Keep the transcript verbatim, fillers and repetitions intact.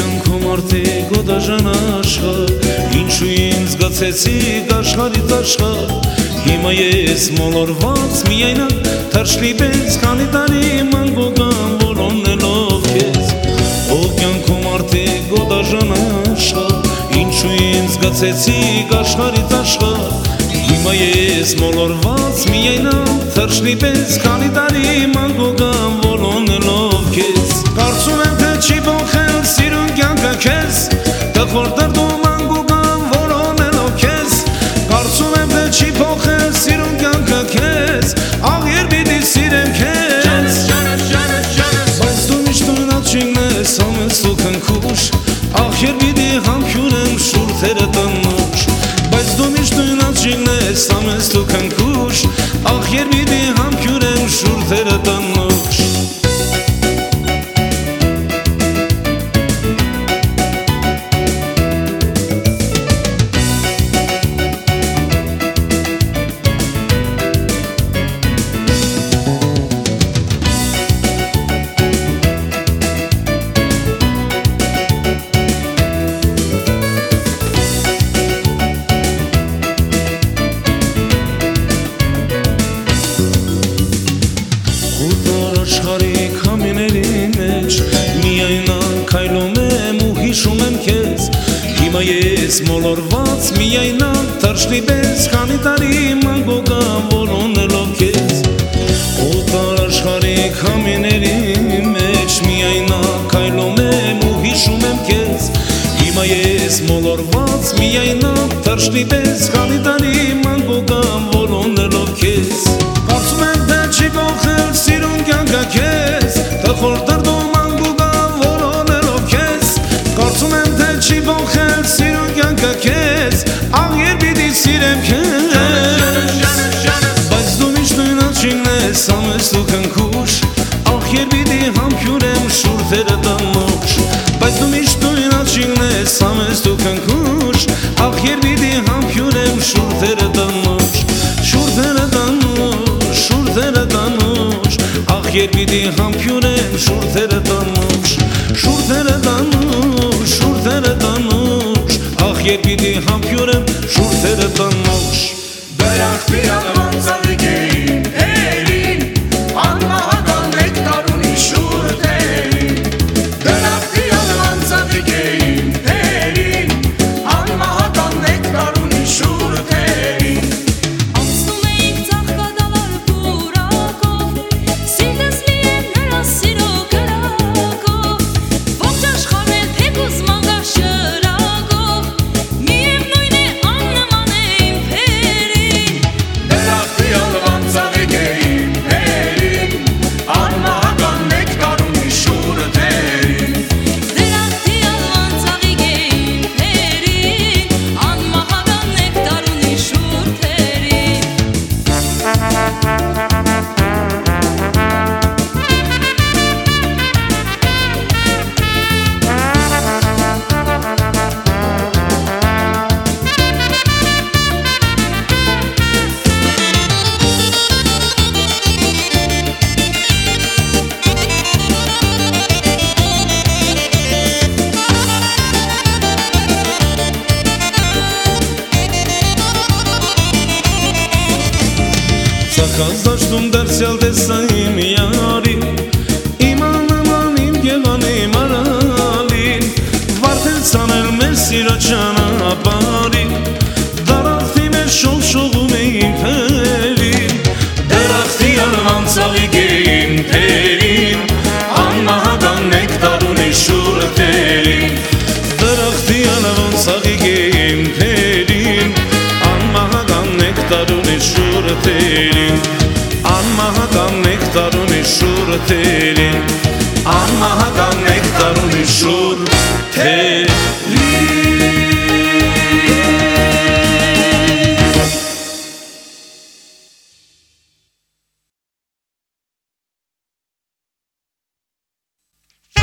կյանքում արդի գոդաժան աշխար, ինչու ինձ զգացեցիք աշխարհից աշխար, հիմա ես մոլորված միայնակ թարշլի պես քանի տարի մանգոգան որոնելով քեզ, ո կյանքում արդի գոդաժան աշխար, ինչու ինձ զգացեցիք աշխարհից աշխար, հիմա ես մոլորված միայնակ թարշլի պես քանի տարի մանգոգան որոնելով քեզ, կարծում եմ թե չի փոխել սիրուն կյանքը քեզ, տխուր դրդում անգուգան որոնելով քեզ, կարծում եմ թե չի փոխել սիրուն կյանքը քեզ, աղեր պիտի սիրեմ քեզ, բայց դու միշտ ունած չինես ամենս ու քնքուշ, աղեր պիտի համբյուրեմ շուրթերը տնուշ, բայց դու միշտ ունած չինես ամենս ու քնքուշ, աղեր պիտի համբյուրեմ շուրթերը տնուշ. Աշխարհի քամիների մեջ միայնակ քայլում եմ ու հիշում եմ քեզ, հիմա ես մոլորված միայնակ թարշլի պես քանի տարի մանգոգան որոնելով քեզ, օտար աշխարհի քամիների մեջ միայնակ քայլում եմ ու հիշում եմ քեզ, հիմա ես մոլորված միայնակ թարշլի պես քանի տարի մանգոգան որոնելով քեզ, կարծում եմ թե չի փոխել սիրուն կյանքը քեզ, տխուր դրդում անգուգան որոնելով քեզ, կարծում եմ թե չի փոխել սիրուն կյանքը քեզ, աղեր պիտի սիրեմ քեզ, բայց դու միշտ նույնած չինես ամենս ու քնքուշ, աղեր պիտի համբյուրեմ շուրթերը տնուշ, բայց դու միշտ նույնած չինես ամենս ու քնքուշ, աղեր պիտի համբյուրեմ շուրթերը տնուշ, շուրթերը տնուշ, շուրթերը տնուշ, աղեր պիտի համբյուրեմ շուրթերը տնուշ, շուրթերը տնուշ, շուրթերը տնուշ, աղեր պիտի համբյուրեմ շուրթերը տնուշ. Դրախտի անվանցավիկեին հերին, անմահական նեկտար ունի շուրթերին, դրախտի անվանցավիկեին հերին, անմահական նեկտար ունի շուրթերին. Անցնում էինք ծաղկադալար պուրակով, սիրտս լի է նրա սիրո կրակով, ողջ աշխարհն էլ թեկուզ մանգաղ շրագով, միևնույն է աննման է իմ փերին. Դրախտի անվանցավիկեին հերին, անմահական նեկտար ունի շուրթերին, Դրախտի անվանցավիկեին փերին, անմահական նեկտար ունի շուրթերին. Ծակած դաշտում դարձյալ տեսա իմ յարին, իմ աննման իմ եղան իմ արալին, վարդել ցանել մեր սիրո ճանապարհին, դարախտի մեջ շողշողում է իմ փերին, դրախտի անվանցավիկեին փերին, անմահական նեկտար ունի շուրթերին, դրախտի անվանցավիկեին փերին, անմահական նեկտար ունի շուրթերին, անմահական նեկտար ունի շուրթերին, անմահական նեկտար ունի շուրթերին.